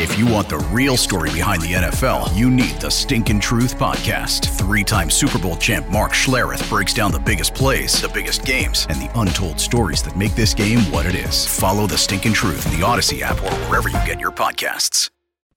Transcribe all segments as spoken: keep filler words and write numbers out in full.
If you want the real story behind the N F L, you need the Stinkin' Truth Podcast. Three-time Super Bowl champ Mark Schlereth breaks down the biggest plays, the biggest games, and the untold stories that make this game what it is. Follow the Stinkin' Truth in the Odyssey app or wherever you get your podcasts.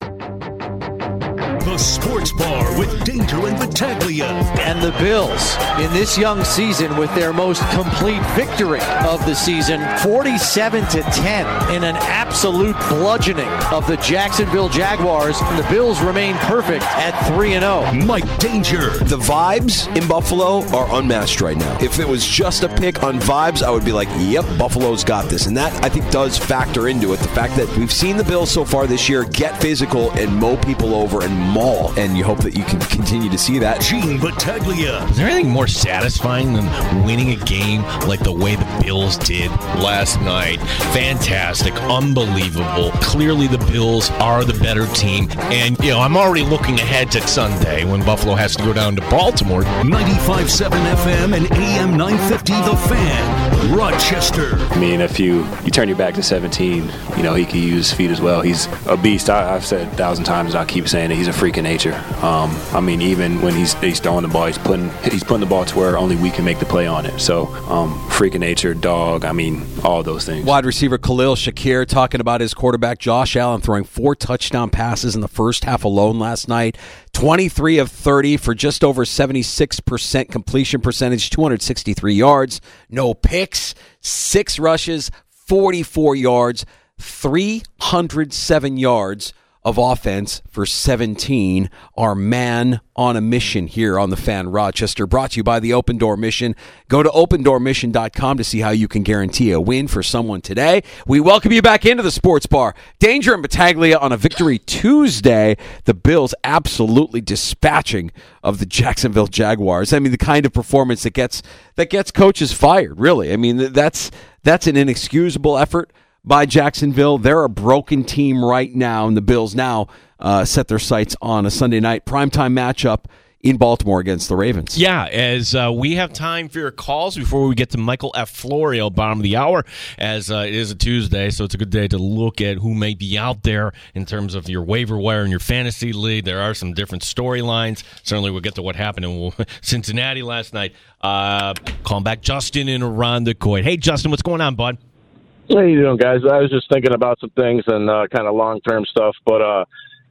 The Sports Bar with Danger and Battaglia. And the Bills in this young season with their most complete victory of the season, forty-seven to ten in an absolute bludgeoning of the Jacksonville Jaguars. And the Bills remain perfect at three and oh. Mike Danger. The vibes in Buffalo are unmatched right now. If it was just a pick on vibes, I would be like, yep, Buffalo's got this. And that, I think, does factor into it. The fact that we've seen the Bills so far this year get physical and mow people over and maul. And you hope that you can continue to see that. Gene Battaglia. Is there anything more satisfying than winning a game like the way the Bills did last night? Fantastic. Unbelievable. Clearly the Bills are the better team. And, you know, I'm already looking ahead to Sunday when Buffalo has to go down to Baltimore. ninety-five point seven F M and A M nine fifty The Fan. Rochester. I mean, if you, you turn your back to seventeen, you know, he can use feet as well. He's a beast. I, I've said a thousand times, and I keep saying it, he's a freak of nature. Um, I mean, even when he's he's throwing the ball, he's putting he's putting the ball to where only we can make the play on it. So, um, freak of nature, dog. I mean, all those things. Wide receiver Khalil Shakir talking about his quarterback Josh Allen throwing four touchdown passes in the first half alone last night. twenty-three of thirty for just over seventy-six percent completion percentage, two hundred sixty-three yards, no picks, six rushes, forty-four yards, three hundred seven yards of offense for seventeen. Our man on a mission here on the Fan Rochester, brought to you by the Open Door Mission. Go to open door mission dot com to see how you can guarantee a win for someone today. We welcome you back into the Sports Bar. Danger and Battaglia on a Victory Tuesday. The Bills absolutely dispatching of the Jacksonville Jaguars. I mean, the kind of performance that gets that gets coaches fired, really. I mean, that's that's an inexcusable effort by Jacksonville. They're a broken team right now, and the Bills now uh, set their sights on a Sunday night primetime matchup in Baltimore against the Ravens. Yeah, as uh, we have time for your calls before we get to Michael F. Florio, bottom of the hour, as uh, it is a Tuesday, so it's a good day to look at who may be out there in terms of your waiver wire and your fantasy league. There are some different storylines. Certainly we'll get to what happened in Cincinnati last night. Uh, calling back Justin and Irondequoit. Hey, Justin, what's going on, bud? How you doing, guys? I was just thinking about some things and uh, kind of long-term stuff, but uh,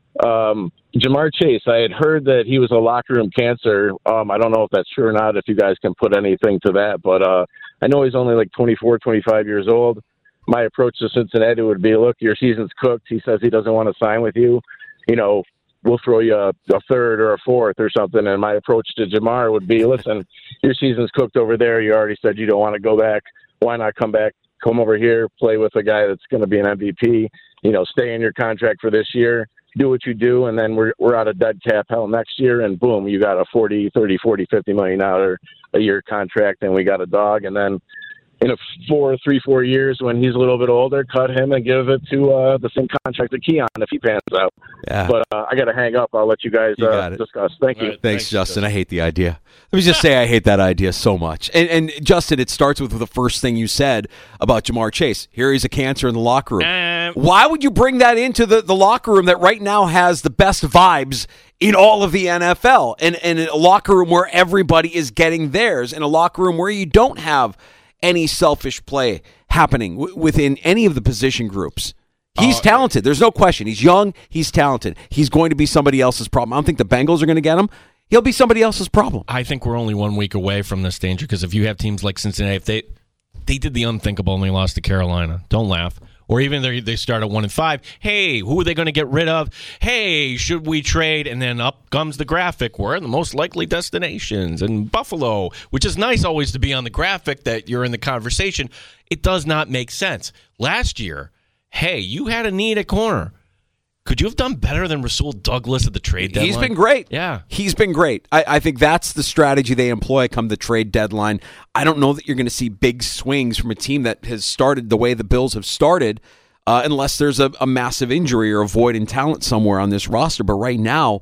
um, Ja'Marr Chase, I had heard that he was a locker room cancer. Um, I don't know if that's true or not, if you guys can put anything to that, but uh, I know he's only like twenty-four, twenty-five years old. My approach to Cincinnati would be, look, your season's cooked. He says he doesn't want to sign with you. You know, we'll throw you a, a third or a fourth or something. And my approach to Ja'Marr would be, listen, your season's cooked over there. You already said you don't want to go back. Why not come back? Come over here, play with a guy that's going to be an M V P, you know, stay in your contract for this year, do what you do, and then we're we're out of dead cap hell next year, and boom, you got a forty, thirty, forty, fifty million dollars a year contract, and we got a dog. And then in a four, three, four years when he's a little bit older, cut him and give it to uh, the same contract to Keon if he pans out. Yeah. But uh, I got to hang up. I'll let you guys you uh, discuss. Thank you. Right, thanks, thanks, Justin. I hate the idea. Let me just say I hate that idea so much. And, and Justin, it starts with the first thing you said about Ja'Marr Chase. Here he's a cancer in the locker room. Uh, Why would you bring that into the, the locker room that right now has the best vibes in all of the N F L? And, and a locker room where everybody is getting theirs, and a locker room where you don't have any selfish play happening w- within any of the position groups. He's uh, talented. There's no question. He's young. He's talented. He's going to be somebody else's problem. I don't think the Bengals are going to get him. He'll be somebody else's problem. I think we're only one week away from this danger, because if you have teams like Cincinnati, if they they did the unthinkable and they lost to Carolina, don't laugh. Or even they they start at one and five. Hey, who are they going to get rid of? Hey, should we trade? And then up comes the graphic. We're in the most likely destinations in Buffalo, which is nice always to be on the graphic that you're in the conversation. It does not make sense. Last year, hey, you had a need at corner. Could you have done better than Rasul Douglas at the trade deadline? He's been great. Yeah. He's been great. I, I think that's the strategy they employ come the trade deadline. I don't know that you're going to see big swings from a team that has started the way the Bills have started uh, unless there's a, a massive injury or a void in talent somewhere on this roster. But right now,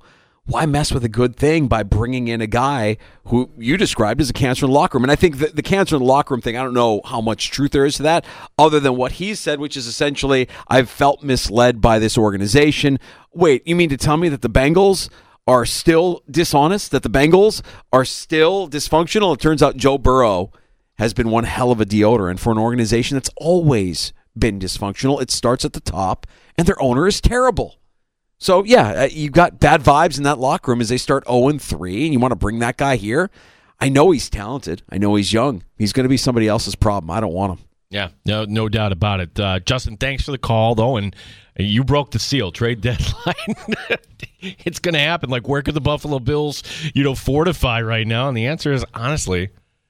why mess with a good thing by bringing in a guy who you described as a cancer in the locker room? And I think the, the cancer in the locker room thing, I don't know how much truth there is to that, other than what he said, which is essentially, I've felt misled by this organization. Wait, you mean to tell me that the Bengals are still dishonest, that the Bengals are still dysfunctional? It turns out Joe Burrow has been one hell of a deodorant for an organization that's always been dysfunctional. It starts at the top, and their owner is terrible. So, yeah, you got bad vibes in that locker room as they start oh and three, and you want to bring that guy here? I know he's talented. I know he's young. He's going to be somebody else's problem. I don't want him. Yeah, no no doubt about it. Uh, Justin, thanks for the call, though, and you broke the seal. Trade deadline. It's going to happen. Like, where could the Buffalo Bills, you know, fortify right now? And the answer is, honestly,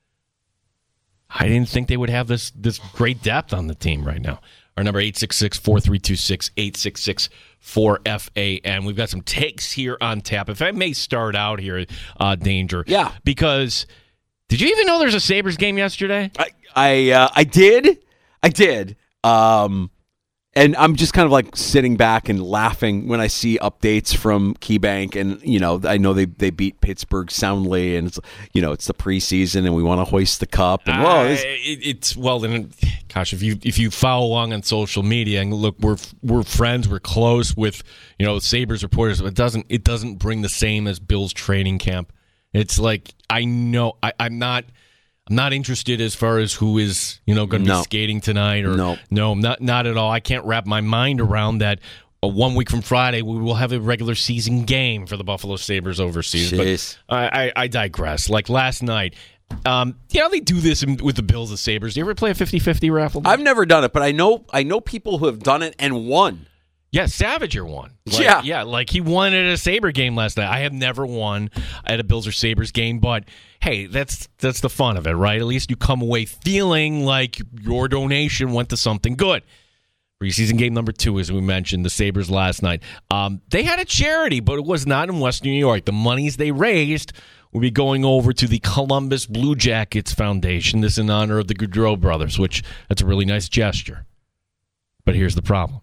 I didn't think they would have this this great depth on the team right now. Our number, eight six six, four three two six, eight six six, four F A N. We've got some takes here on tap. If I may start out here, uh, Danger. Yeah. Because did you even know there's a Sabres game yesterday? I I, uh, I did. I did. Um, and I'm just kind of like sitting back and laughing when I see updates from KeyBank. And, you know, I know they, they beat Pittsburgh soundly, and, it's you know, it's the preseason, and we want to hoist the cup. And, whoa, uh, it, it's, well, then, gosh, if you if you follow along on social media, and look, we're we're friends, we're close with, you know, Sabres reporters, but it doesn't, it doesn't bring the same as Bills training camp. It's like, I know, I, I'm not... I'm not interested as far as who is, you know, going to no. be skating tonight. Or no. no, not not at all. I can't wrap my mind around that. Uh, one week from Friday, we will have a regular season game for the Buffalo Sabres overseas. Jeez. But I, I, I digress. Like last night, um, you know, they do this in, with the Bills and Sabres. Do you ever play a fifty-fifty raffle? I've never done it, but I know I know people who have done it and won. Yeah, Savager won. Like, yeah. Yeah, like he won at a Sabre game last night. I have never won at a Bills or Sabres game, but hey, that's that's the fun of it, right? At least you come away feeling like your donation went to something good. Preseason game number two, as we mentioned, the Sabres last night. Um, they had a charity, but it was not in Western New York. The monies they raised will be going over to the Columbus Blue Jackets Foundation. This in honor of the Goudreau brothers, which that's a really nice gesture. But here's the problem.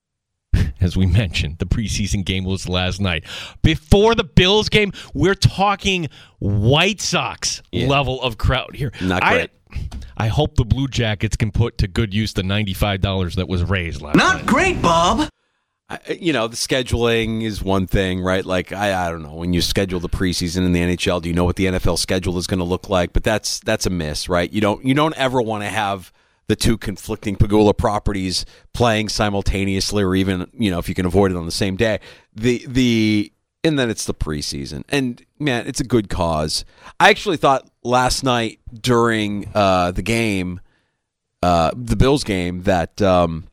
As we mentioned, the preseason game was last night. Before the Bills game, we're talking White Sox yeah. level of crowd here. Not great. I, I hope the Blue Jackets can put to good use the ninety-five dollars that was raised last Not night. Not great, Bob. I, you know, the scheduling is one thing, right? Like, I, I don't know, when you schedule the preseason in the N H L, do you know what the N F L schedule is going to look like? But that's that's a miss, right? You don't you don't ever want to have the two conflicting Pagula properties playing simultaneously, or even, you know, if you can avoid it on the same day. The the and then it's the preseason, and man, it's a good cause. I actually thought last night during uh, the game, uh, the Bills game, that um,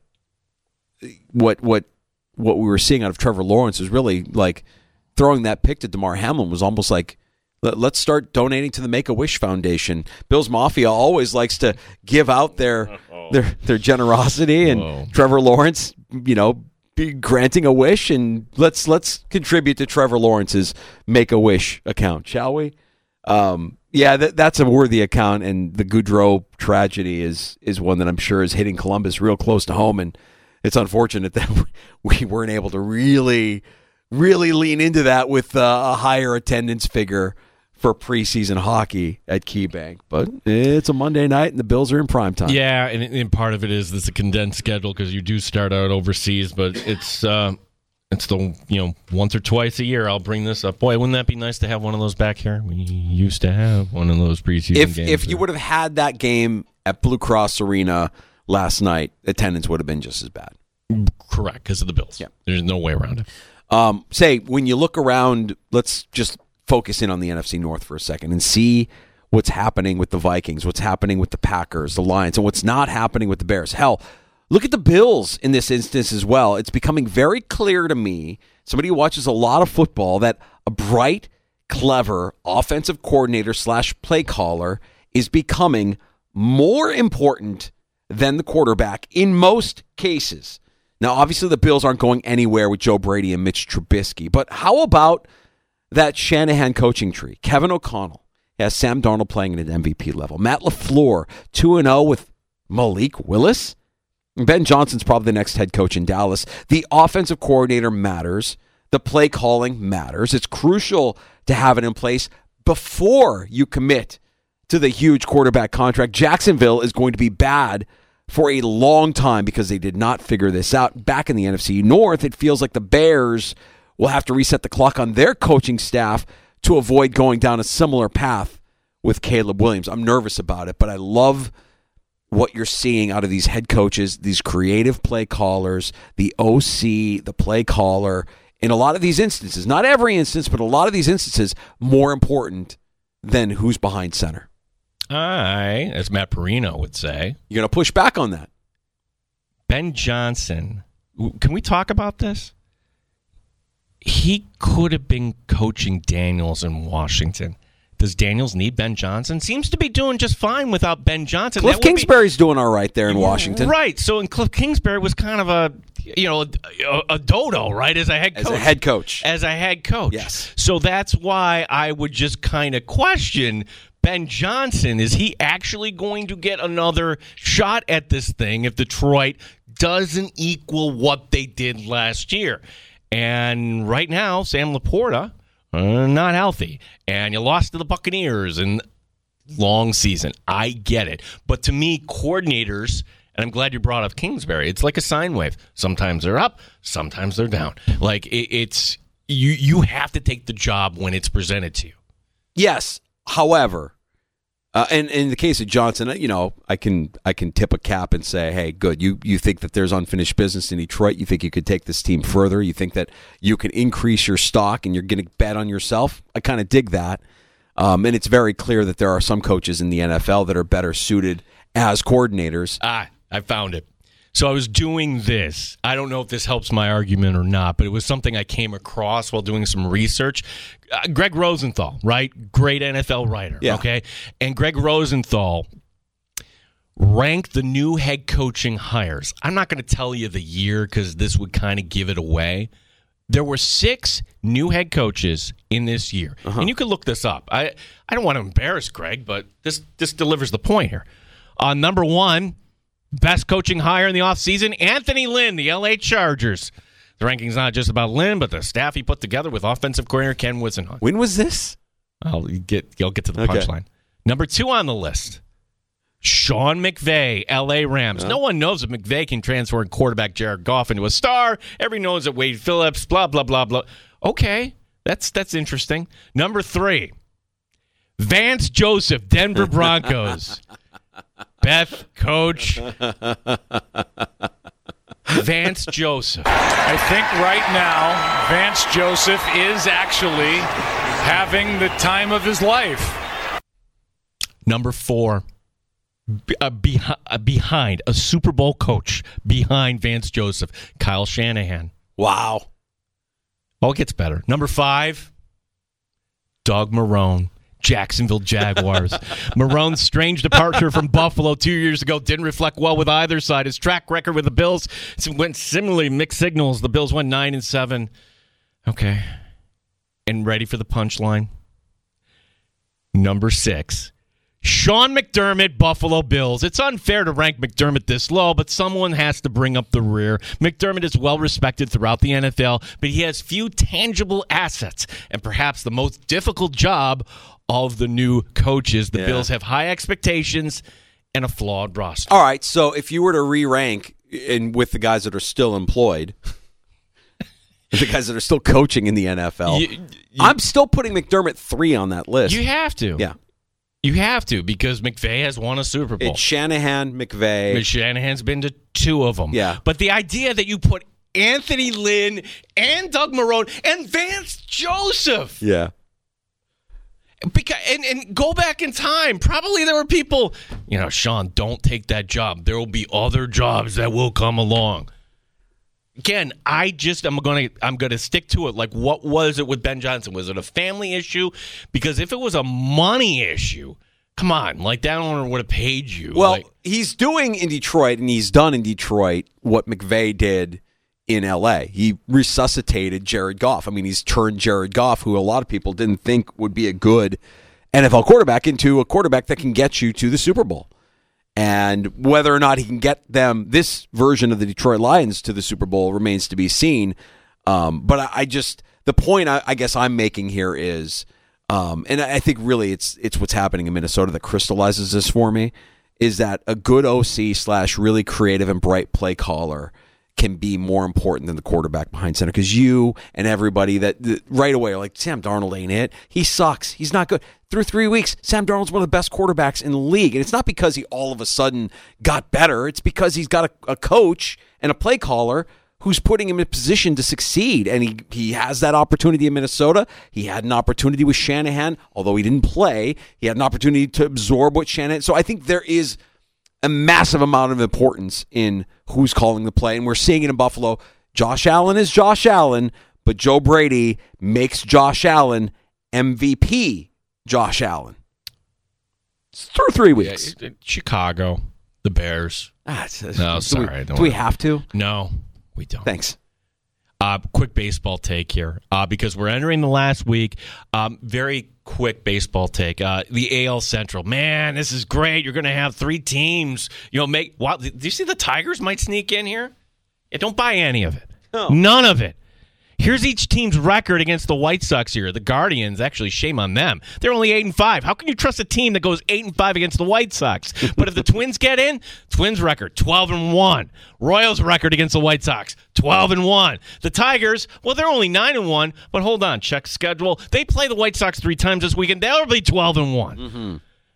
what what what we were seeing out of Trevor Lawrence was really like throwing that pick to DeMar Hamlin was almost like, let's start donating to the Make-A-Wish Foundation. Bills Mafia always likes to give out their their, their generosity, and Whoa. Trevor Lawrence, you know, be granting a wish, and let's let's contribute to Trevor Lawrence's Make-A-Wish account, shall we? Um, yeah, that, that's a worthy account, and the Goudreau tragedy is is one that I'm sure is hitting Columbus real close to home, and it's unfortunate that we weren't able to really, really lean into that with uh, a higher attendance figure for preseason hockey at KeyBank. But it's a Monday night, and the Bills are in prime time. Yeah, and, and part of it is this a condensed schedule because you do start out overseas, but it's uh, it's the, you know, once or twice a year I'll bring this up. Boy, wouldn't that be nice to have one of those back here? We used to have one of those preseason if, games. If you would have had that game at Blue Cross Arena last night, attendance would have been just as bad. Correct, because of the Bills. Yeah. There's no way around it. Um, say, when you look around, let's just focus in on the N F C North for a second and see what's happening with the Vikings, what's happening with the Packers, the Lions, and what's not happening with the Bears. Hell, look at the Bills in this instance as well. It's becoming very clear to me, somebody who watches a lot of football, that a bright, clever offensive coordinator slash play caller is becoming more important than the quarterback in most cases. Now, obviously, the Bills aren't going anywhere with Joe Brady and Mitch Trubisky, but how about that Shanahan coaching tree? Kevin O'Connell has Sam Darnold playing at an M V P level. Matt LaFleur, two and oh with Malik Willis. Ben Johnson's probably the next head coach in Dallas. The offensive coordinator matters. the play calling matters. It's crucial to have it in place before you commit to the huge quarterback contract. Jacksonville is going to be bad for a long time because they did not figure this out. Back in the N F C North, it feels like the Bears will have to reset the clock on their coaching staff to avoid going down a similar path with Caleb Williams. I'm nervous about it, but I love what you're seeing out of these head coaches, these creative play callers, the O C, the play caller. In a lot of these instances, not every instance, but a lot of these instances, more important than who's behind center. I, as Matt Perino would say. You're going to push back on that. Ben Johnson, can we talk about this? He could have been coaching Daniels in Washington. Does Daniels need Ben Johnson? Seems to be doing just fine without Ben Johnson. Cliff Kingsbury's be, doing all right there in Washington. Right. So, and Cliff Kingsbury was kind of a, you know, a, a dodo, right, as a head coach. As a head coach. As a head coach. Yes. So that's why I would just kind of question Ben Johnson. Is he actually going to get another shot at this thing if Detroit doesn't equal what they did last year? And right now, Sam Laporta, uh, not healthy. And you lost to the Buccaneers in long season. I get it. But to me, coordinators, and I'm glad you brought up Kingsbury, it's like a sine wave. Sometimes they're up, sometimes they're down. Like, it, it's you, you have to take the job when it's presented to you. Yes. However, uh, and, and in the case of Johnson, you know, I can I can tip a cap and say, hey, good. You you think that there's unfinished business in Detroit. You think you could take this team further. You think that you can increase your stock and you're going to bet on yourself. I kind of dig that. Um, and it's very clear that there are some coaches in the N F L that are better suited as coordinators. Ah, I found it. So I was doing this. I don't know if this helps my argument or not, but it was something I came across while doing some research. Uh, Greg Rosenthal, right? Great N F L writer, yeah. Okay? And Greg Rosenthal ranked the new head coaching hires. I'm not going to tell you the year because this would kind of give it away. There were six new head coaches in this year. Uh-huh. And you can look this up. I, I don't want to embarrass Greg, but this, this delivers the point here. Uh, number one, best coaching hire in the offseason, Anthony Lynn, the L A Chargers. The ranking's not just about Lynn, but the staff he put together with offensive coordinator Ken Whisenhunt. When was this? I'll get, you'll get to the okay. punchline. Number two on the list, Sean McVay, L A Rams. Yeah. No one knows if McVay can transform quarterback Jared Goff into a star. Everyone knows that Wade Phillips, blah, blah, blah, blah. Okay, that's that's interesting. Number three, Vance Joseph, Denver Broncos. Beth, coach. Vance Joseph. I think right now, Vance Joseph is actually having the time of his life. Number four, uh, behi- uh, behind a Super Bowl coach, behind Vance Joseph, Kyle Shanahan. Wow. Oh, it gets better. Number five, Doug Marrone. Jacksonville Jaguars. Marrone's strange departure from Buffalo two years ago didn't reflect well with either side. His track record with the Bills went similarly mixed signals. The Bills went nine and seven. Okay. And ready for the punchline? Number six, Sean McDermott, Buffalo Bills. It's unfair to rank McDermott this low, but someone has to bring up the rear. McDermott is well respected throughout the N F L, but he has few tangible assets and perhaps the most difficult job of the new coaches. The yeah. Bills have high expectations and a flawed roster. All right, so if you were to re-rank in, with the guys that are still employed, the guys that are still coaching in the N F L, you, you, I'm still putting McDermott three on that list. You have to. Yeah. You have to because McVay has won a Super Bowl. It's Shanahan, McVay. But Shanahan's been to two of them. Yeah. But the idea that you put Anthony Lynn and Doug Marrone and Vance Joseph. Yeah. Because, and, and go back in time. Probably there were people, you know, Sean, don't take that job. There will be other jobs that will come along. Again, I just I'm gonna I'm gonna stick to it. Like, what was it with Ben Johnson? Was it a family issue? Because if it was a money issue, come on, like that owner would have paid you. Well, like, he's doing in Detroit, and he's done in Detroit what McVay did in L A. He resuscitated Jared Goff. I mean, he's turned Jared Goff, who a lot of people didn't think would be a good N F L quarterback, into a quarterback that can get you to the Super Bowl. And whether or not he can get them, this version of the Detroit Lions, to the Super Bowl remains to be seen. Um, but I, I just the point I, I guess I'm making here is, um, and I think really it's it's what's happening in Minnesota that crystallizes this for me, is that a good O C slash really creative and bright play caller can be more important than the quarterback behind center, because you and everybody that, that right away are like, Sam Darnold ain't it. He sucks. He's not good. Through three weeks, Sam Darnold's one of the best quarterbacks in the league. And it's not because he all of a sudden got better. It's because he's got a, a coach and a play caller who's putting him in a position to succeed. And he, he has that opportunity in Minnesota. He had an opportunity with Shanahan, although he didn't play. He had an opportunity to absorb what Shanahan. So I think there is a massive amount of importance in who's calling the play, and we're seeing it in Buffalo. Josh Allen is Josh Allen, but Joe Brady makes Josh Allen M V P Josh Allen. It's through three weeks. Yeah, Chicago, the Bears. Ah, it's, it's, no, do sorry. We, don't do we have to? No, we don't. Thanks. Uh, quick baseball take here, uh, because we're entering the last week. Um, very quick baseball take. Uh, the A L Central, man, this is great. You're going to have three teams. You know, make. Wow, do you see the Tigers might sneak in here? Yeah, don't buy any of it. No. None of it. Here's each team's record against the White Sox here. The Guardians, actually, shame on them. They're only eight and five. How can you trust a team that goes eight and five against the White Sox? But if the Twins get in, Twins record twelve and one. Royals record against the White Sox twelve and one. The Tigers, well, they're only nine and one. But hold on, check schedule. They play the White Sox three times this weekend. They'll be twelve and one. Mm-hmm.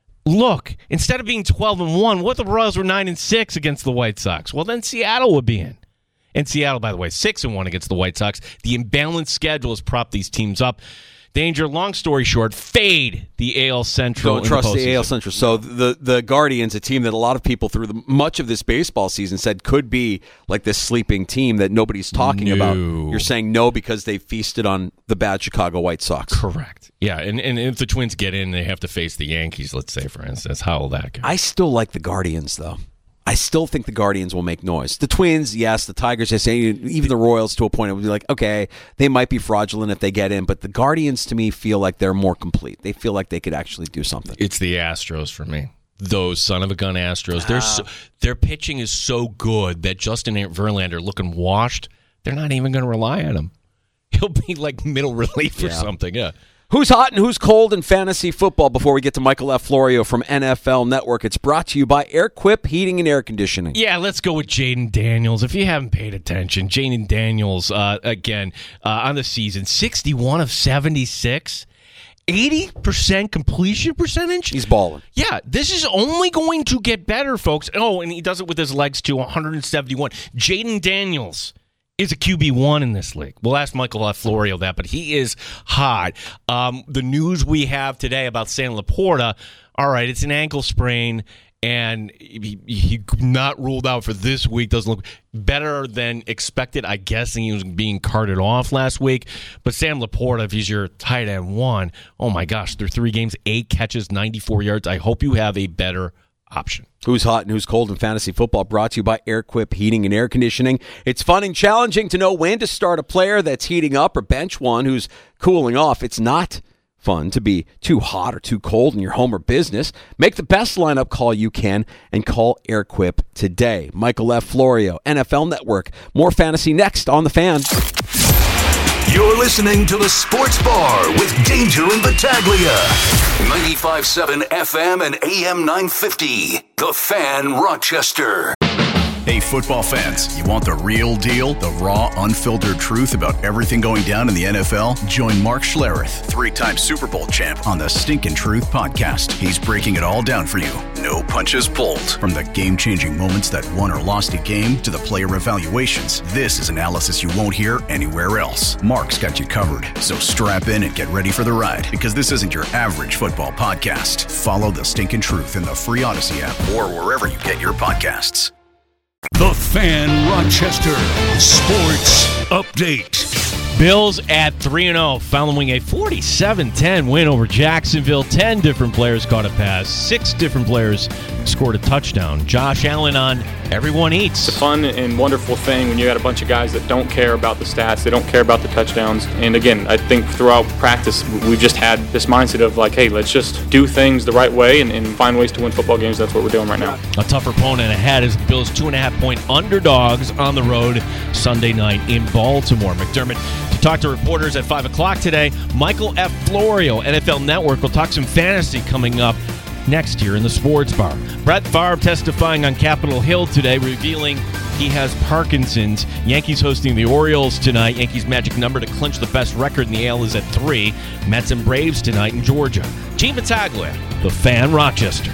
Look, instead of being twelve and one, what if the Royals were nine and six against the White Sox? Well, then Seattle would be in. And Seattle, by the way, six and one against the White Sox. The imbalanced schedule has propped these teams up. Danger, long story short, fade the A L Central. Don't trust the, the A L Central. So the the Guardians, a team that a lot of people through the, much of this baseball season said could be like this sleeping team that nobody's talking no. about. You're saying no because they feasted on the bad Chicago White Sox. Correct. Yeah, and, and if the Twins get in, they have to face the Yankees, let's say, for instance. How will that go? I still like the Guardians, though. I still think the Guardians will make noise. The Twins, yes. The Tigers, I say, even the Royals to a point, it would be like, okay, they might be fraudulent if they get in, but the Guardians, to me, feel like they're more complete. They feel like they could actually do something. It's the Astros for me. Those son-of-a-gun Astros. They're so, their pitching is so good that Justin Verlander, looking washed, they're not even going to rely on him. He'll be like middle relief or yeah. something, yeah. Who's hot and who's cold in fantasy football? Before we get to Michael F. Florio from N F L Network, it's brought to you by AirQuip Heating and Air Conditioning. Yeah, let's go with Jaden Daniels. If you haven't paid attention, Jaden Daniels, uh, again, uh, on the season, sixty-one of seventy-six, eighty percent completion percentage. He's balling. Yeah, this is only going to get better, folks. Oh, and he does it with his legs, too, one hundred seventy-one. Jaden Daniels is a Q B one in this league. We'll ask Michael F. Florio that, but he is hot. Um, the news we have today about Sam Laporta, all right, it's an ankle sprain, and he, he not ruled out for this week. Doesn't look better than expected. I guess he was being carted off last week. But Sam Laporta, if he's your tight end one, oh my gosh, through three games, eight catches, ninety-four yards. I hope you have a better option. Who's hot and who's cold in fantasy football, brought to you by AirQuip Heating and Air Conditioning. It's fun and challenging to know when to start a player that's heating up or bench one who's cooling off. It's not fun to be too hot or too cold in your home or business. Make the best lineup call you can and call AirQuip today. Michael F. Florio, N F L Network. More fantasy next on The Fan. You're listening to The Sports Bar with Danger and Battaglia. ninety-five point seven F M and A M nine fifty. The Fan, Rochester. Hey, football fans, you want the real deal? The raw, unfiltered truth about everything going down in the N F L? Join Mark Schlereth, three-time Super Bowl champ, on the Stinkin' Truth podcast. He's breaking it all down for you. No punches pulled. From the game-changing moments that won or lost a game to the player evaluations, this is analysis you won't hear anywhere else. Mark's got you covered, so strap in and get ready for the ride, because this isn't your average football podcast. Follow the Stinkin' Truth in the free Odyssey app or wherever you get your podcasts. The Fan Rochester Sports Update. Bills at three and oh following a forty-seven ten win over Jacksonville. ten different players caught a pass. Six different players scored a touchdown. Josh Allen on Everyone Eats. It's a fun and wonderful thing when you got a bunch of guys that don't care about the stats, they don't care about the touchdowns. And again, I think throughout practice, we've just had this mindset of like, hey, let's just do things the right way and, and find ways to win football games. That's what we're doing right now. A tougher opponent ahead as the Bills two and a half point underdogs on the road Sunday night in Baltimore. McDermott to talk to reporters at five o'clock today. Michael F. Florio, N F L Network, will talk some fantasy coming up next year in the Sports Bar. Brett Favre testifying on Capitol Hill today, revealing he has Parkinson's. Yankees hosting the Orioles tonight. Yankees' magic number to clinch the best record in the A L is at three. Mets and Braves tonight in Georgia. Gene Battaglia, the Fan, Rochester.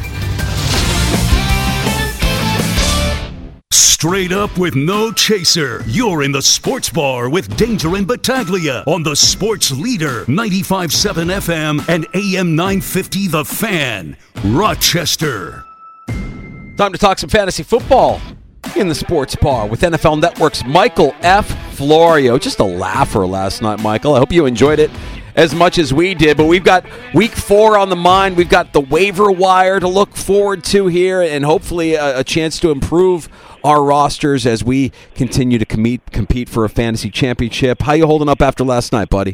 Straight up with no chaser. You're in the Sports Bar with Danger and Battaglia on the Sports Leader, ninety-five point seven F M and A M nine fifty The Fan, Rochester. Time to talk some fantasy football in the Sports Bar with N F L Network's Michael F. Florio. Just a laugher last night, Michael. I hope you enjoyed it as much as we did, but we've got week four on the mind. We've got the waiver wire to look forward to here, and hopefully a, a chance to improve our rosters as we continue to compete compete for a fantasy championship. How you holding up after last night, buddy?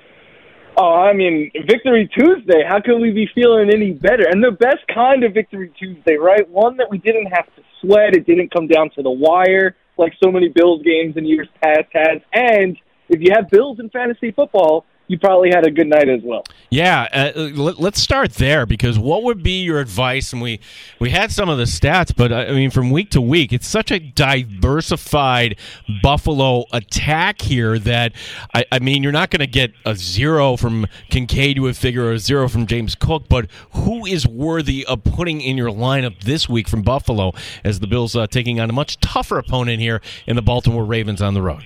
Oh, I mean, Victory Tuesday. How can we be feeling any better? And the best kind of Victory Tuesday, right? One that we didn't have to sweat. It didn't come down to the wire like so many Bills games in years past has. And if you have Bills in fantasy football, you probably had a good night as well. Yeah, uh, let, let's start there, because what would be your advice? And we, we had some of the stats, but I mean, from week to week, it's such a diversified Buffalo attack here that, I, I mean, you're not going to get a zero from Kincaid, you would figure, or a zero from James Cook, but who is worthy of putting in your lineup this week from Buffalo as the Bills uh, taking on a much tougher opponent here in the Baltimore Ravens on the road?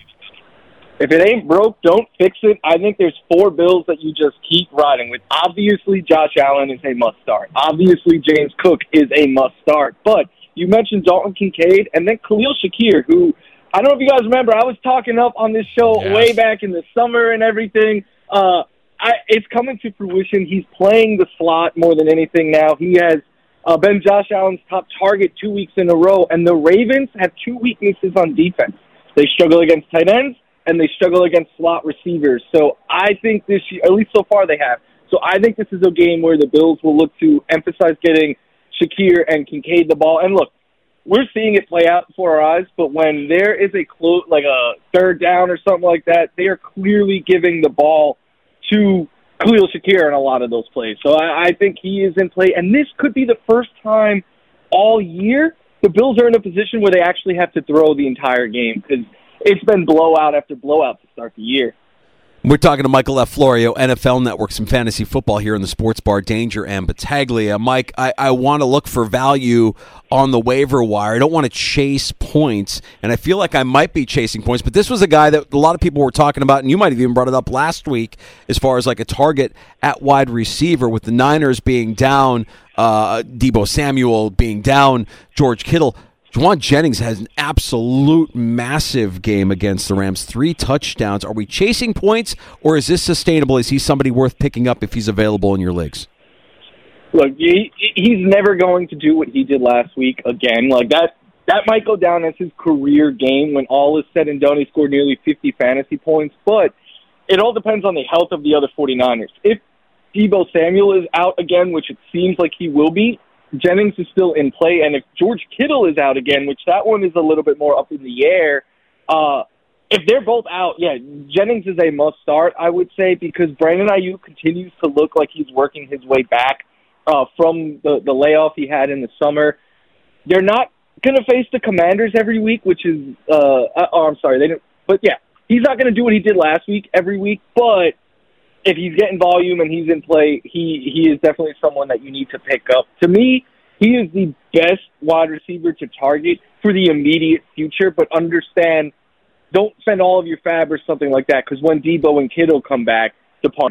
If it ain't broke, don't fix it. I think there's four Bills that you just keep riding with. Obviously, Josh Allen is a must-start. Obviously, James Cook is a must-start. But you mentioned Dalton Kincaid and then Khalil Shakir, who, I don't know if you guys remember, I was talking up on this show yes. way back in the summer and everything. Uh, I, it's coming to fruition. He's playing the slot more than anything now. He has uh, been Josh Allen's top target two weeks in a row, and the Ravens have two weaknesses on defense. They struggle against tight ends, and they struggle against slot receivers. So I think this year, at least so far they have. So I think this is a game where the Bills will look to emphasize getting Shakir and Kincaid the ball. And look, we're seeing it play out before our eyes, but when there is a close, like a third down or something like that, they are clearly giving the ball to Khalil Shakir in a lot of those plays. So I, I think he is in play. And this could be the first time all year the Bills are in a position where they actually have to throw the entire game, because it's been blowout after blowout to start the year. We're talking to Michael F. Florio, N F L Network, some fantasy football here in the Sports Bar, Danger and Battaglia. Mike, I, I want to look for value on the waiver wire. I don't want to chase points, and I feel like I might be chasing points, but this was a guy that a lot of people were talking about, and you might have even brought it up last week as far as like a target at wide receiver, with the Niners being down, uh, Deebo Samuel being down, George Kittle. Juwan Jennings has an absolute massive game against the Rams. Three touchdowns. Are we chasing points, or is this sustainable? Is he somebody worth picking up if he's available in your leagues? Look, he, he's never going to do what he did last week again. Like that, that might go down as his career game when all is said and done. He scored nearly fifty fantasy points, but it all depends on the health of the other 49ers. If Deebo Samuel is out again, which it seems like he will be, Jennings is still in play, and if George Kittle is out again, which that one is a little bit more up in the air, uh, if they're both out, yeah, Jennings is a must-start, I would say, because Brandon Ayuk continues to look like he's working his way back uh, from the, the layoff he had in the summer. They're not going to face the Commanders every week, which is, uh, oh, I'm sorry, they didn't, but yeah, he's not going to do what he did last week every week, but if he's getting volume and he's in play, he, he is definitely someone that you need to pick up. To me, he is the best wide receiver to target for the immediate future, but understand, don't spend all of your fab or something like that, because when Deebo and Kittle come back, the party's over.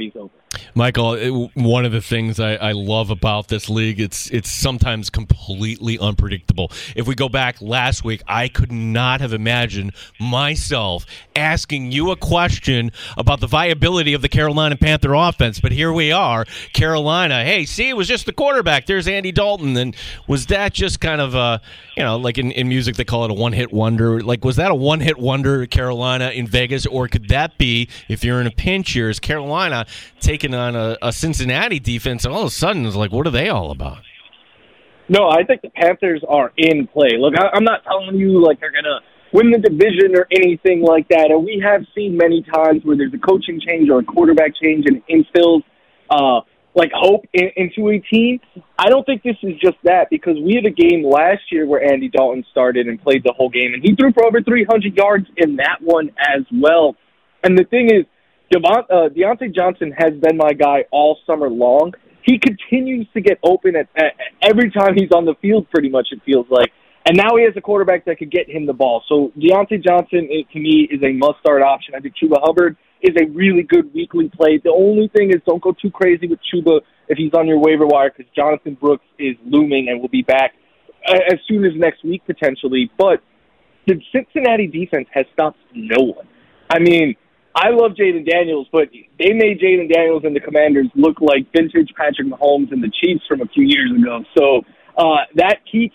Michael, it, one of the things I, I love about this league, it's it's sometimes completely unpredictable. If we go back last week, I could not have imagined myself asking you a question about the viability of the Carolina Panther offense, but here we are. Carolina, hey, see, it was just the quarterback. There's Andy Dalton. And was that just kind of a, you know, like in, in music they call it a one-hit wonder. Like, was that a one-hit wonder, Carolina in Vegas, or could that be, if you're in a pinch here, is Carolina taking on a, a Cincinnati defense, and all of a sudden it's like, what are they all about? No, I think the Panthers are in play. Look, I, I'm not telling you like they're going to win the division or anything like that. And we have seen many times where there's a coaching change or a quarterback change and it instills uh, like hope in, into a team. I don't think this is just that, because we had a game last year where Andy Dalton started and played the whole game, and he threw for over three hundred yards in that one as well. And the thing is, Devont, uh, Deontay Johnson has been my guy all summer long. He continues to get open at, at every time he's on the field, pretty much, it feels like. And now he has a quarterback that could get him the ball. So Deontay Johnson, it, to me, is a must-start option. I think Chuba Hubbard is a really good weekly play. The only thing is, don't go too crazy with Chuba if he's on your waiver wire, because Jonathan Brooks is looming and will be back as soon as next week, potentially. But the Cincinnati defense has stopped no one. I mean, I love Jaden Daniels, but they made Jaden Daniels and the Commanders look like vintage Patrick Mahomes and the Chiefs from a few years ago. So uh, that keeps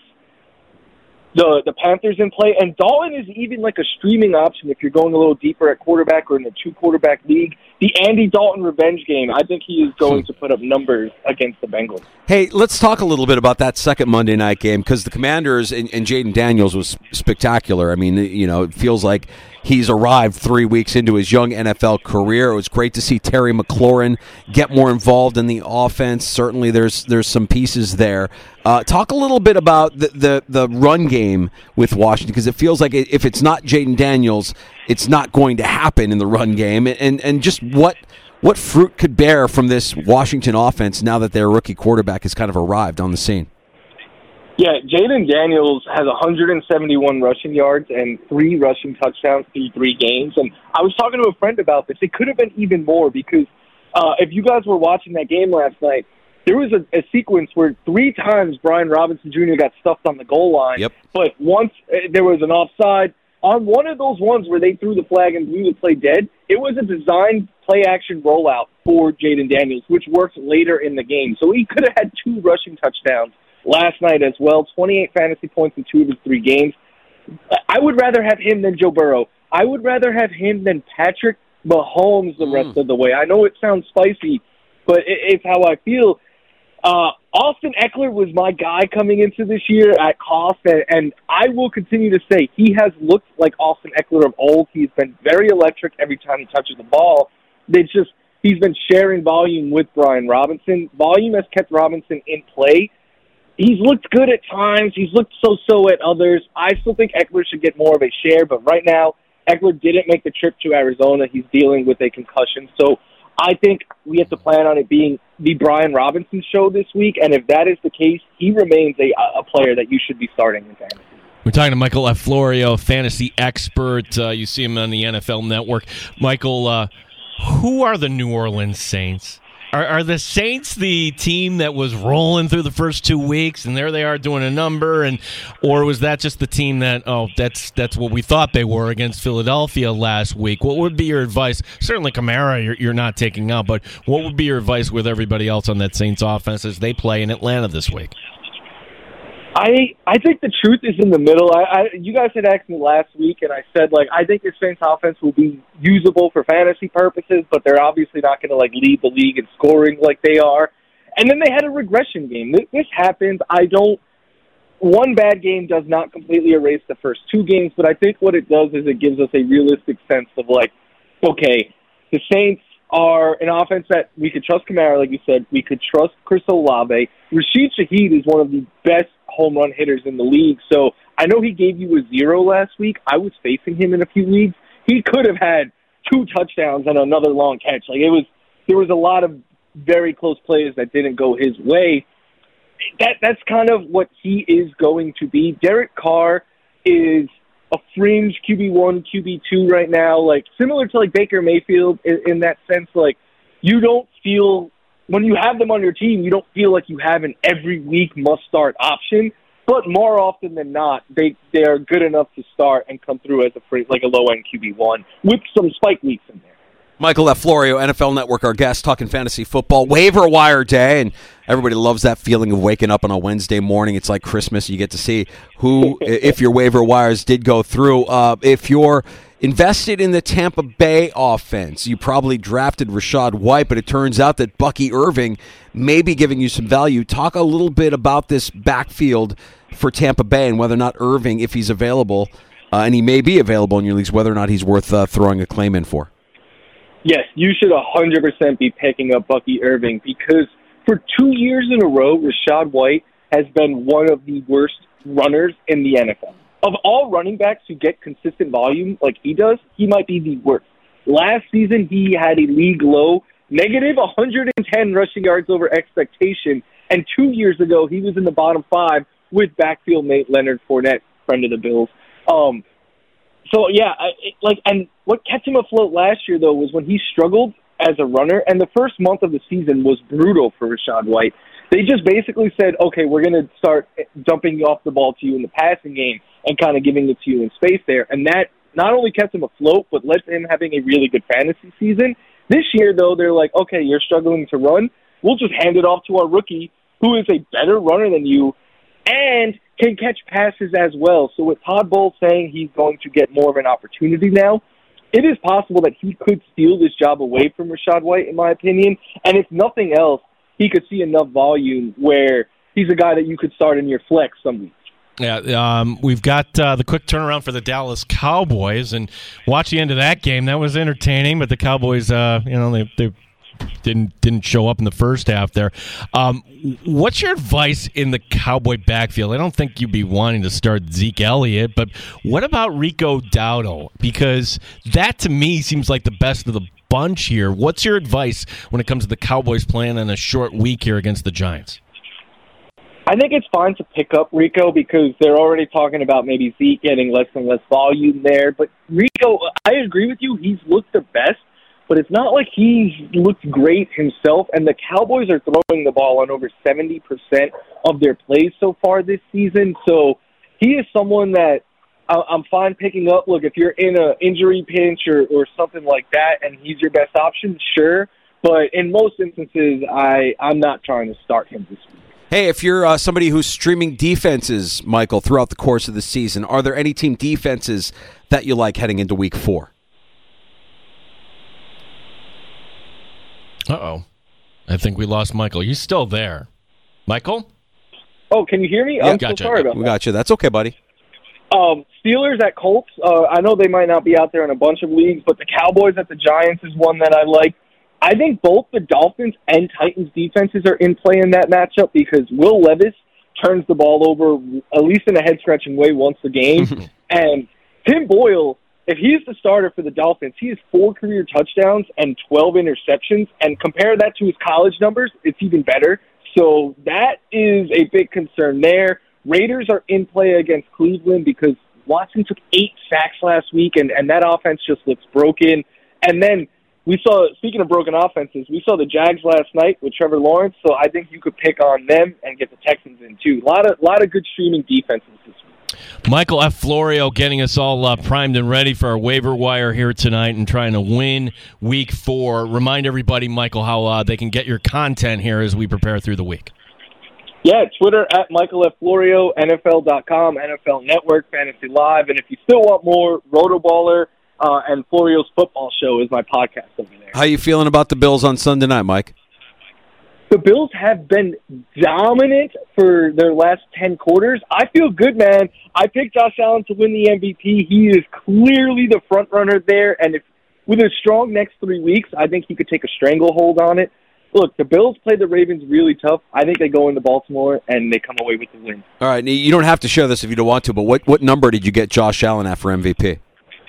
the the Panthers in play. And Dalton is even like a streaming option if you're going a little deeper at quarterback or in a two-quarterback league. The Andy Dalton revenge game, I think he is going to put up numbers against the Bengals. Hey, let's talk a little bit about that second Monday night game, because the Commanders and, and Jaden Daniels was spectacular. I mean, you know, it feels like he's arrived three weeks into his young N F L career. It was great to see Terry McLaurin get more involved in the offense. Certainly there's there's some pieces there. Uh, talk a little bit about the, the, the run game with Washington, because it feels like if it's not Jaden Daniels, it's not going to happen in the run game. And, and just what what fruit could bear from this Washington offense now that their rookie quarterback has kind of arrived on the scene. Yeah, Jaden Daniels has one hundred seventy-one rushing yards and three rushing touchdowns through three games. And I was talking to a friend about this. It could have been even more, because uh, if you guys were watching that game last night, there was a, a sequence where three times Brian Robinson Junior got stuffed on the goal line. Yep. But once uh, there was an offside. On one of those ones where they threw the flag and blew the play dead, it was a designed play-action rollout for Jaden Daniels, which worked later in the game. So he could have had two rushing touchdowns last night as well, twenty-eight fantasy points in two of his three games. I would rather have him than Joe Burrow. I would rather have him than Patrick Mahomes the rest mm. of the way. I know it sounds spicy, but it, it's how I feel. Uh, Austin Eckler was my guy coming into this year at cost, and, and I will continue to say he has looked like Austin Eckler of old. He's been very electric every time he touches the ball. They just he's been sharing volume with Brian Robinson. Volume has kept Robinson in play. He's looked good at times. He's looked so-so at others. I still think Eckler should get more of a share, but right now Eckler didn't make the trip to Arizona. He's dealing with a concussion, so I think we have to plan on it being the Brian Robinson show this week, and if that is the case, he remains a, a player that you should be starting in fantasy. We're talking to Michael F. Florio, fantasy expert. Uh, you see him on the N F L Network. Michael, uh, who are the New Orleans Saints? Are, are the Saints the team that was rolling through the first two weeks, and there they are doing a number, and or was that just the team that, oh, that's that's what we thought they were against Philadelphia last week? What would be your advice? Certainly Kamara you're, you're not taking out, but what would be your advice with everybody else on that Saints offense as they play in Atlanta this week? I I think the truth is in the middle. I, I you guys had asked me last week, and I said, like, I think the Saints offense will be usable for fantasy purposes, but they're obviously not going to, like, lead the league in scoring like they are. And then they had a regression game. This, this happens. I don't – one bad game does not completely erase the first two games, but I think what it does is it gives us a realistic sense of, like, okay, the Saints are an offense that we could trust Kamara, like you said. We could trust Chris Olave. Rashid Shaheed is one of the best home run hitters in the league. So I know he gave you a zero last week. I was facing him in a few leagues. He could have had two touchdowns and another long catch. Like it was, there was a lot of very close plays that didn't go his way. That that's kind of what he is going to be. Derek Carr is a fringe Q B one, Q B two right now, like similar to like Baker Mayfield in, in that sense. Like you don't feel when you have them on your team, you don't feel like you have an every week must start option. But more often than not, they they are good enough to start and come through as a free, like a low end Q B one with some spike weeks in there. Michael F. Florio, N F L Network, our guest, talking fantasy football. Waiver wire day, and everybody loves that feeling of waking up on a Wednesday morning. It's like Christmas. You get to see who, if your waiver wires did go through. Uh, if you're invested in the Tampa Bay offense, you probably drafted Rachaad White, but it turns out that Bucky Irving may be giving you some value. Talk a little bit about this backfield for Tampa Bay and whether or not Irving, if he's available, uh, and he may be available in your leagues, whether or not he's worth uh, throwing a claim in for. Yes, you should one hundred percent be picking up Bucky Irving because for two years in a row, Rachaad White has been one of the worst runners in the N F L. Of all running backs who get consistent volume like he does, he might be the worst. Last season, he had a league-low negative one hundred ten rushing yards over expectation, and two years ago, he was in the bottom five with backfield mate Leonard Fournette, friend of the Bills. Um, so, yeah, I, it, like, and what kept him afloat last year, though, was when he struggled as a runner, and the first month of the season was brutal for Rachaad White. They just basically said, okay, we're going to start dumping off the ball to you in the passing game and kind of giving it to you in space there. And that not only kept him afloat, but led to him having a really good fantasy season. This year, though, they're like, okay, you're struggling to run. We'll just hand it off to our rookie, who is a better runner than you and can catch passes as well. So with Todd Bowles saying he's going to get more of an opportunity now, it is possible that he could steal this job away from Rachaad White, in my opinion. And if nothing else, he could see enough volume where he's a guy that you could start in your flex some weeks. Yeah, um, we've got uh, the quick turnaround for the Dallas Cowboys, and watch the end of that game. That was entertaining, but the Cowboys, uh, you know, they they didn't didn't show up in the first half there. Um, what's your advice in the Cowboy backfield? I don't think you'd be wanting to start Zeke Elliott, but what about Rico Dowdle? Because that, to me, seems like the best of the bunch here. What's your advice when it comes to the Cowboys playing on a short week here against the Giants? I think it's fine to pick up Rico because they're already talking about maybe Zeke getting less and less volume there. But Rico, I agree with you, he's looked the best, but it's not like he's looked great himself. And the Cowboys are throwing the ball on over seventy percent of their plays so far this season. So he is someone that I'm fine picking up. Look, if you're in an injury pinch or, or something like that and he's your best option, sure. But in most instances, I, I'm not trying to start him this week. Hey, if you're uh, somebody who's streaming defenses, Michael, throughout the course of the season, are there any team defenses that you like heading into week four? Uh-oh. I think we lost Michael. He's still there. Michael? Oh, can you hear me? Yeah, I'm gotcha. so sorry about We that. got you. That's okay, buddy. Um, Steelers at Colts. Uh, I know they might not be out there in a bunch of leagues, but the Cowboys at the Giants is one that I like. I think both the Dolphins and Titans defenses are in play in that matchup because Will Levis turns the ball over, at least in a head-scratching way, once a game. And Tim Boyle, if he's the starter for the Dolphins, he has four career touchdowns and twelve interceptions. And compare that to his college numbers, it's even better. So that is a big concern there. Raiders are in play against Cleveland because Watson took eight sacks last week, and, and that offense just looks broken. And then we saw, speaking of broken offenses, we saw the Jags last night with Trevor Lawrence, so I think you could pick on them and get the Texans in too. A lot of, lot of good streaming defenses this week. Michael F. Florio getting us all uh, primed and ready for our waiver wire here tonight and trying to win week four. Remind everybody, Michael, how uh, they can get your content here as we prepare through the week. Yeah, Twitter at Michael F. Florio, N F L dot com, N F L Network, Fantasy Live. And if you still want more, Rotoballer uh, and Florio's Football Show is my podcast over there. How you feeling about the Bills on Sunday night, Mike? The Bills have been dominant for their last ten quarters. I feel good, man. I picked Josh Allen to win the M V P. He is clearly the front runner there. And if with a strong next three weeks, I think he could take a stranglehold on it. Look, the Bills played the Ravens really tough. I think they go into Baltimore and they come away with the win. All right, you don't have to share this if you don't want to, but what, what number did you get Josh Allen at for M V P?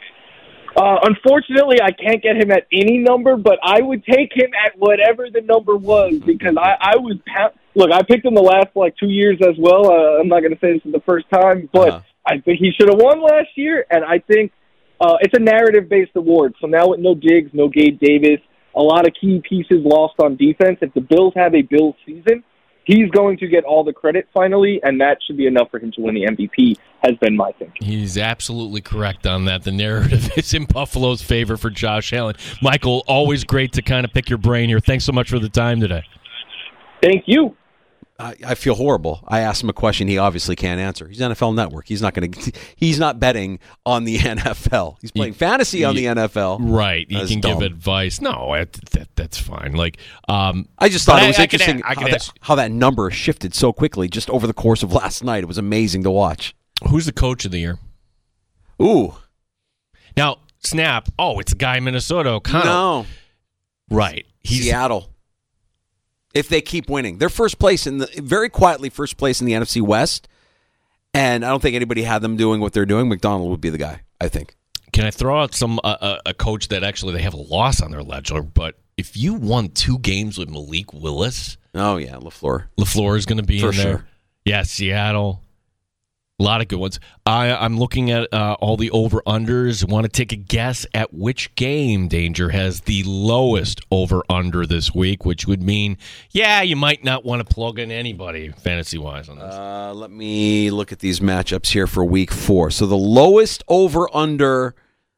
Uh, unfortunately, I can't get him at any number, but I would take him at whatever the number was because I, I was – look, I picked him the last, like, two years as well. Uh, I'm not going to say this is the first time, but uh-huh. I think he should have won last year, and I think uh, it's a narrative-based award. So now with no Diggs, no Gabe Davis, a lot of key pieces lost on defense. If the Bills have a Bills season, he's going to get all the credit finally, and that should be enough for him to win the M V P, has been my thinking. He's absolutely correct on that. The narrative is in Buffalo's favor for Josh Allen. Michael, always great to kind of pick your brain here. Thanks so much for the time today. Thank you. I, I feel horrible. I asked him a question he obviously can't answer. He's N F L Network. He's not going to. He's not betting on the N F L. He's playing he, fantasy on he, the N F L. Right. He that's can dumb. give advice. No, that, that, that's fine. Like, um, I just thought it was I, interesting I can, I how, that, how that number shifted so quickly just over the course of last night. It was amazing to watch. Who's the coach of the year? Ooh. Now, snap. Oh, it's a guy in Minnesota. O'Connell. No. Right. He's, Seattle. If they keep winning. They're first place in the very quietly first place in the N F C West, and I don't think anybody had them doing what they're doing. McDonald would be the guy, I think. Can I throw out some uh, a coach that actually they have a loss on their ledger, but if you won two games with Malik Willis, oh yeah, LaFleur. LaFleur is going to be For in there. Sure. Yeah, Seattle. A lot of good ones. I, I'm looking at uh, all the over-unders. Want to take a guess at which game, Danger, has the lowest over-under this week, which would mean, yeah, you might not want to plug in anybody fantasy-wise on this. Uh, let me look at these matchups here for week four. So the lowest over-under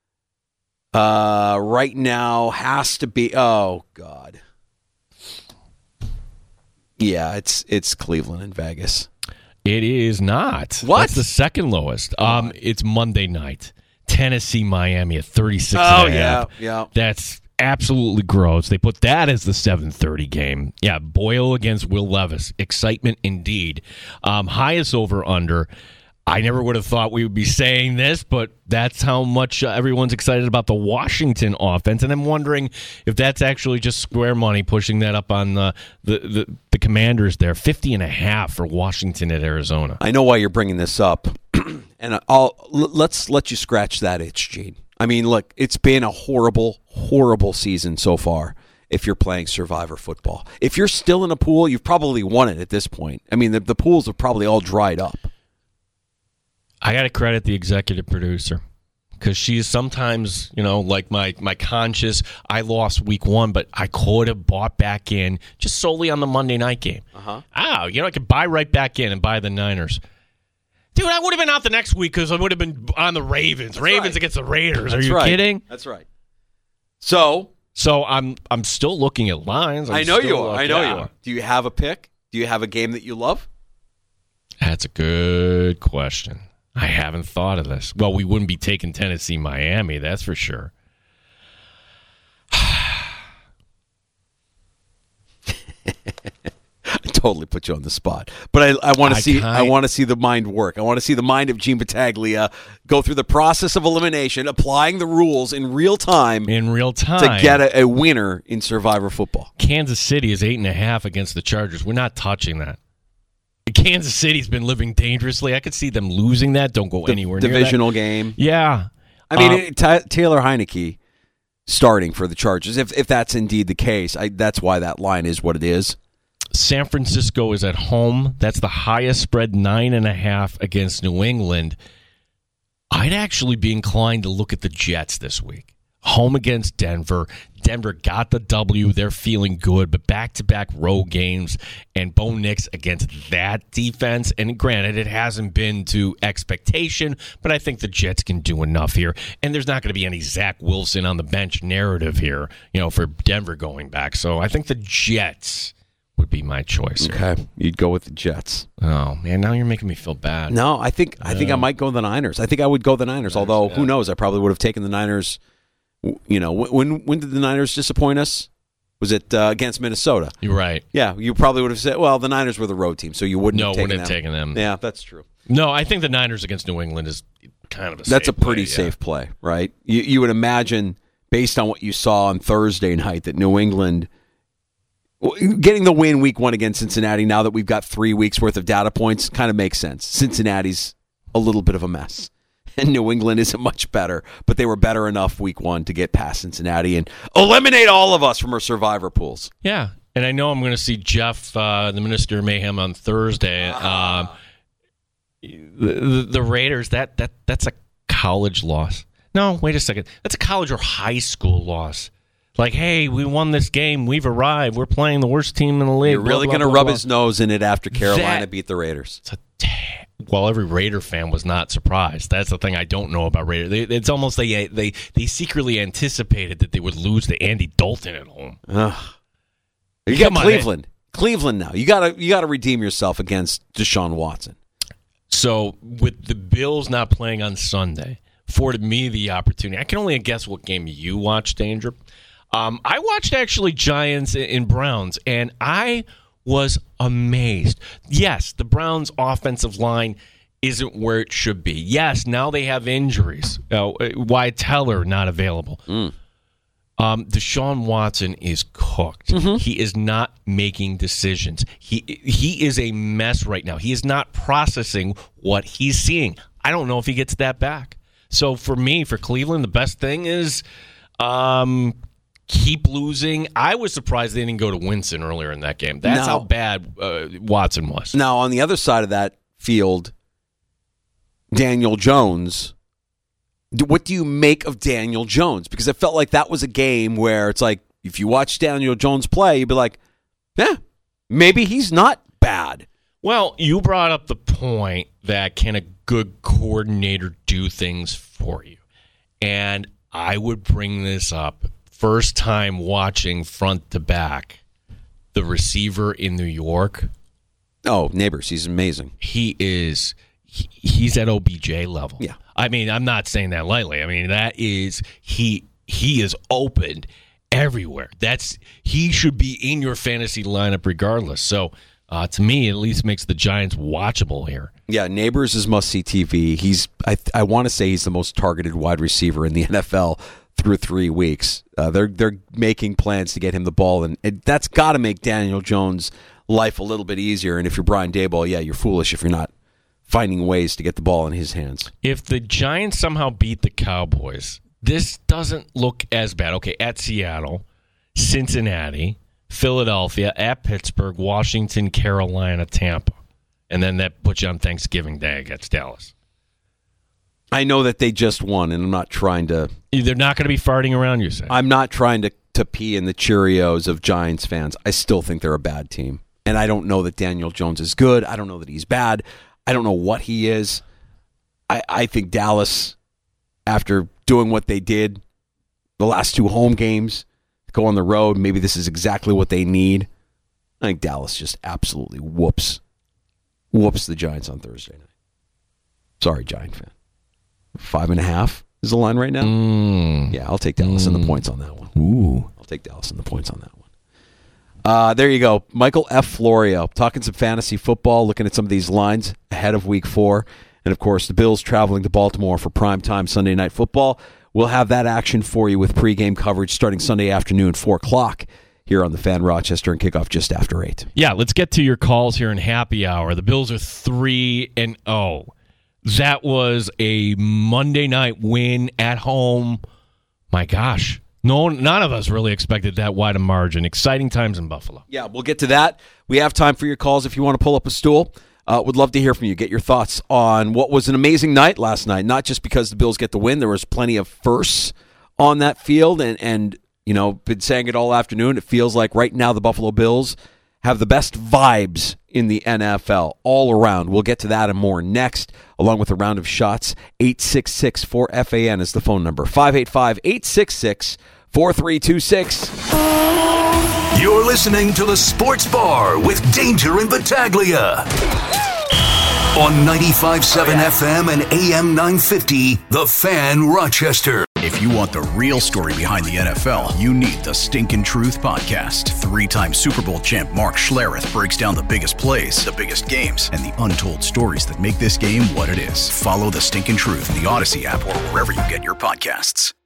uh, right now has to be, oh, God. Yeah, it's it's Cleveland and Vegas. It is not. What? That's the second lowest. Um, it's Monday night. Tennessee, Miami at thirty-six Oh, and a half. yeah, yeah. That's absolutely gross. They put that as the seven thirty game. Yeah, Boyle against Will Levis. Excitement indeed. Um, highest over-under. I never would have thought we would be saying this, but that's how much uh, everyone's excited about the Washington offense. And I'm wondering if that's actually just square money pushing that up on the the, the, the Commanders there. fifty and a half for Washington at Arizona. I know why you're bringing this up, and I'll l- let's let you scratch that itch, Gene. I mean, look, it's been a horrible, horrible season so far. If you're playing Survivor football, if you're still in a pool, you've probably won it at this point. I mean, the, the pools have probably all dried up. I got to credit the executive producer because she's sometimes, you know, like my, my conscious, I lost week one, but I could have bought back in just solely on the Monday night game. Uh-huh. Oh, you know, I could buy right back in and buy the Niners. Dude, I would have been out the next week because I would have been on the Ravens. That's Ravens right. against the Raiders. That's Are you right. kidding? That's right. So, so I'm I'm still looking at lines. I'm I know still you are. I know yeah. you are. Do you have a pick? Do you have a game that you love? That's a good question. I haven't thought of this. Well, we wouldn't be taking Tennessee, Miami, that's for sure. I totally put you on the spot, but I, I want to see. kinda, I want to see the mind work. I want to see the mind of Gene Battaglia go through the process of elimination, applying the rules in real time, in real time to get a, a winner in Survivor football. Kansas City is eight and a half against the Chargers. We're not touching that. Kansas City's been living dangerously. I could see them losing that. Don't go The anywhere near divisional that. game. Yeah, I mean um, it, T- Taylor Heineke starting for the Chargers. If if that's indeed the case, I, that's why that line is what it is. San Francisco is at home. That's the highest spread, nine and a half against New England. I'd actually be inclined to look at the Jets this week. Home against Denver. Denver got the W. They're feeling good, but back-to-back road games and Bo Nix against that defense. And granted, it hasn't been to expectation, but I think the Jets can do enough here. And there's not going to be any Zach Wilson on the bench narrative here, you know, for Denver going back. So I think the Jets would be my choice here. Okay, you'd go with the Jets. Oh man, now you're making me feel bad. No, I think I think I might go the Niners. I think I would go the Niners. Although yeah. who knows? I probably would have taken the Niners. You know, when when did the Niners disappoint us? Was it uh, against Minnesota? You're right. Yeah, you probably would have said, well, the Niners were the road team, so you wouldn't No, have taken wouldn't have them. taken them. Yeah, that's true. No, I think the Niners against New England is kind of a That's safe a pretty play, yeah. safe play, right? You you would imagine, based on what you saw on Thursday night, that New England getting the win week one against Cincinnati, now that we've got three weeks worth of data points, kind of makes sense. Cincinnati's a little bit of a mess. And New England isn't much better, but they were better enough week one to get past Cincinnati and eliminate all of us from our survivor pools. Yeah, and I know I'm going to see Jeff, uh, the Minister of Mayhem, on Thursday. Uh, the, the, the Raiders, that that that's a college loss. No, wait a second. That's a college or high school loss. Like, hey, we won this game. We've arrived. We're playing the worst team in the league. You're really going to rub blah. his nose in it after Carolina that, beat the Raiders. It's a t- well, every Raider fan was not surprised. That's the thing I don't know about Raiders. They, it's almost like they, they they secretly anticipated that they would lose to Andy Dalton at home. Ugh. You got Cleveland. On, Cleveland now. You gotta you gotta redeem yourself against Deshaun Watson. So with the Bills not playing on Sunday, afforded me the opportunity. I can only guess what game you watched, Danger. Um, I watched actually Giants and Browns, and I was amazed. Yes, the Browns' offensive line isn't where it should be. Yes, now they have injuries. Uh, Wyatt Teller not available. Mm. Um, Deshaun Watson is cooked. Mm-hmm. He is not making decisions. He he is a mess right now. He is not processing what he's seeing. I don't know if he gets that back. So for me, for Cleveland, the best thing is um, keep losing. I was surprised they didn't go to Winston earlier in that game. That's now, how bad uh, Watson was. Now, on the other side of that field, Daniel Jones. What do you make of Daniel Jones? Because I felt like that was a game where it's like, if you watch Daniel Jones play, you'd be like, yeah, maybe he's not bad. Well, you brought up the point that can a good coordinator do things for you? And I would bring this up. First time watching front to back, the receiver in New York. Oh, Neighbors, he's amazing. He is, he, he's at O B J level. Yeah. I mean, I'm not saying that lightly. I mean, that is, he he is opened everywhere. That's, he should be in your fantasy lineup regardless. So, uh, to me, it at least makes the Giants watchable here. Yeah, Neighbors is must-see T V. He's, I I want to say he's the most targeted wide receiver in the N F L through three weeks. Uh, they're they're making plans to get him the ball, and it, that's got to make Daniel Jones' life a little bit easier. And if you're Brian Daboll, yeah, you're foolish if you're not finding ways to get the ball in his hands. If the Giants somehow beat the Cowboys, this doesn't look as bad. Okay, at Seattle, Cincinnati, Philadelphia, at Pittsburgh, Washington, Carolina, Tampa. And then that puts you on Thanksgiving Day against Dallas. I know that they just won, and I'm not trying to... They're not going to be farting around, you say? I'm not trying to, to pee in the Cheerios of Giants fans. I still think they're a bad team. And I don't know that Daniel Jones is good. I don't know that he's bad. I don't know what he is. I, I think Dallas, after doing what they did the last two home games, go on the road, maybe this is exactly what they need. I think Dallas just absolutely whoops. Whoops the Giants on Thursday night. Sorry, Giant fan. Five and a half is the line right now? Mm. Yeah, I'll take Dallas mm. in the points on that one. Ooh. I'll take Dallas in the points on that one. Uh, there you go. Michael F. Florio talking some fantasy football, looking at some of these lines ahead of week four. And, of course, the Bills traveling to Baltimore for primetime Sunday night football. We'll have that action for you with pregame coverage starting Sunday afternoon, four o'clock, here on the Fan Rochester, and kickoff just after eight. Yeah, let's get to your calls here in happy hour. The Bills are three and oh. That was a Monday night win at home. My gosh. No, none of us really expected that wide a margin. Exciting times in Buffalo. Yeah, we'll get to that. We have time for your calls if you want to pull up a stool. Uh, would love to hear from you. Get your thoughts on what was an amazing night last night. Not just because the Bills get the win. There was plenty of firsts on that field. And, and you know, been saying it all afternoon. It feels like right now the Buffalo Bills have the best vibes in the N F L all around. We'll get to that and more next, along with a round of shots. eight six six four F A N is the phone number. five eight five, eight six six, four three two six. You're listening to the Sports Bar with Danger and Battaglia on ninety-five point seven oh, yeah. F M and A M nine fifty, The Fan Rochester. If you want the real story behind the N F L, you need the Stinkin' Truth Podcast. Three-time Super Bowl champ Mark Schlereth breaks down the biggest plays, the biggest games, and the untold stories that make this game what it is. Follow the Stinkin' Truth in the Odyssey app or wherever you get your podcasts.